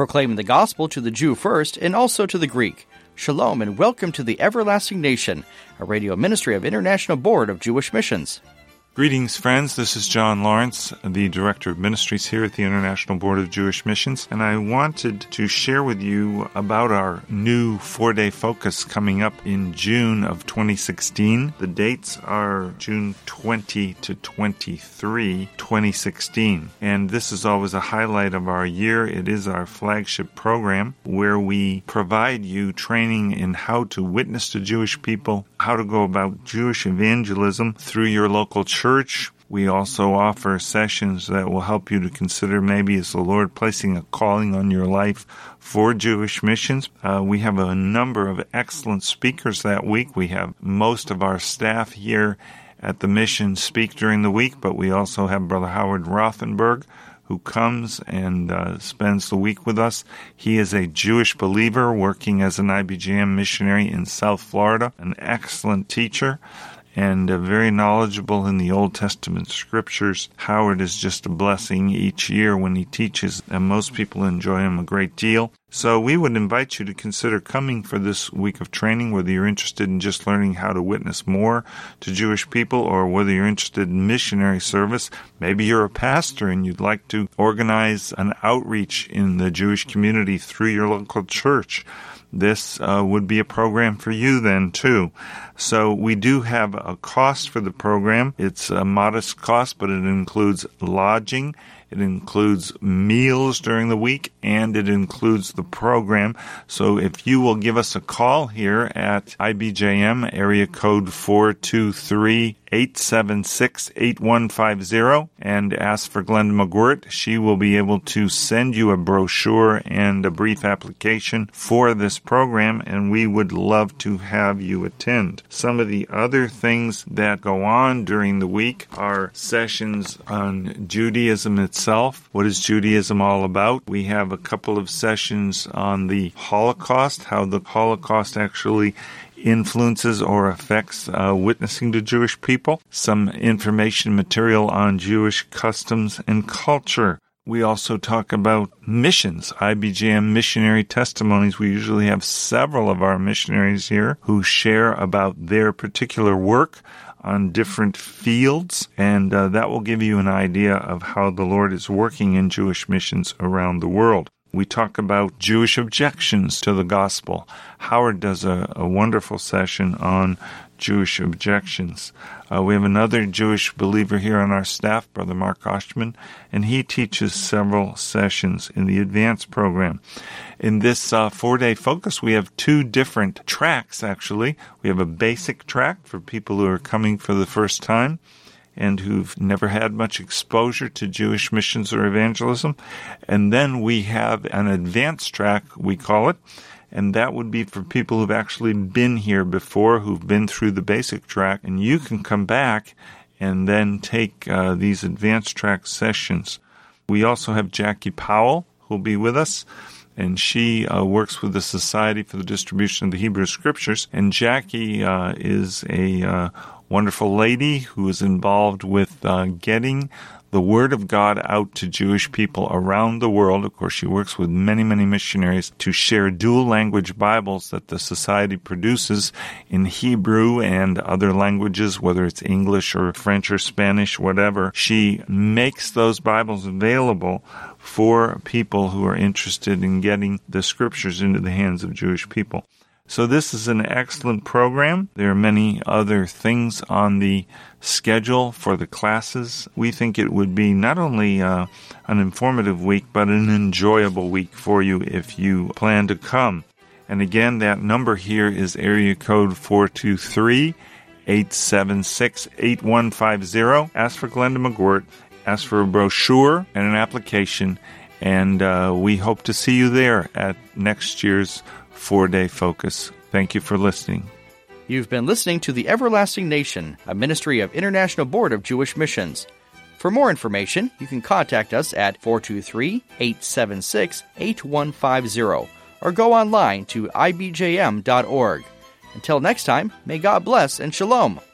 proclaiming the gospel to the Jew first and also to the Greek. Shalom and welcome to the Everlasting Nation, a radio ministry of International Board of Jewish Missions. Greetings, friends. This is John Lawrence, the Director of Ministries here at the International Board of Jewish Missions, and I wanted to share with you about our new 4-day focus coming up in June of 2016. The dates are June 20 to 23, 2016, and this is always a highlight of our year. It is our flagship program where we provide you training in how to witness to Jewish people, how to go about Jewish evangelism through your local church. We also offer sessions that will help you to consider maybe is the Lord placing a calling on your life for Jewish missions. We have a number of excellent speakers that week. We have most of our staff here at the mission speak during the week, but we also have Brother Howard Rothenberg, who comes and spends the week with us. He is a Jewish believer working as an IBJM missionary in South Florida, an excellent teacher, and very knowledgeable in the Old Testament scriptures. Howard is just a blessing each year when he teaches, and most people enjoy him a great deal. So we would invite you to consider coming for this week of training, whether you're interested in just learning how to witness more to Jewish people or whether you're interested in missionary service. Maybe you're a pastor and you'd like to organize an outreach in the Jewish community through your local church. This would be a program for you then, too. So we do have a cost for the program. It's a modest cost, but it includes lodging, it includes meals during the week, and it includes the program. So if you will give us a call here at IBJM, area code 423-876-8150, and ask for Glenda McGirt, she will be able to send you a brochure and a brief application for this program, and we would love to have you attend. Some of the other things that go on during the week are sessions on Judaism itself. What is Judaism all about? We have a couple of sessions on the Holocaust, how the Holocaust actually influences or affects witnessing to Jewish people. Some information material on Jewish customs and culture. We also talk about missions, IBJM missionary testimonies. We usually have several of our missionaries here who share about their particular work on different fields, and that will give you an idea of how the Lord is working in Jewish missions around the world. We talk about Jewish objections to the gospel. Howard does a wonderful session on Jewish objections. We have another Jewish believer here on our staff, Brother Mark Oshman, and he teaches several sessions in the advanced program. In this 4-day focus, we have 2 different tracks, actually. We have a basic track for people who are coming for the first time and who've never had much exposure to Jewish missions or evangelism. And then we have an advanced track, we call it, and that would be for people who've actually been here before, who've been through the basic track, and you can come back and then take these advanced track sessions. We also have Jackie Powell, who'll be with us, and she works with the Society for the Distribution of the Hebrew Scriptures, and Jackie is a wonderful lady who is involved with getting the Word of God out to Jewish people around the world. Of course, she works with many, many missionaries to share dual-language Bibles that the Society produces in Hebrew and other languages, whether it's English or French or Spanish, whatever. She makes those Bibles available for people who are interested in getting the Scriptures into the hands of Jewish people. So this is an excellent program. There are many other things on the schedule for the classes. We think it would be not only an informative week, but an enjoyable week for you if you plan to come. And again, that number here is area code 423-876-8150. Ask for Glenda McGirt. Ask for a brochure and an application. And we hope to see you there at next year's 4-day focus. Thank you for listening. You've been listening to The Everlasting Nation, a ministry of International Board of Jewish Missions. For more information, you can contact us at 423-876-8150 or go online to ibjm.org. Until next time, may God bless and shalom.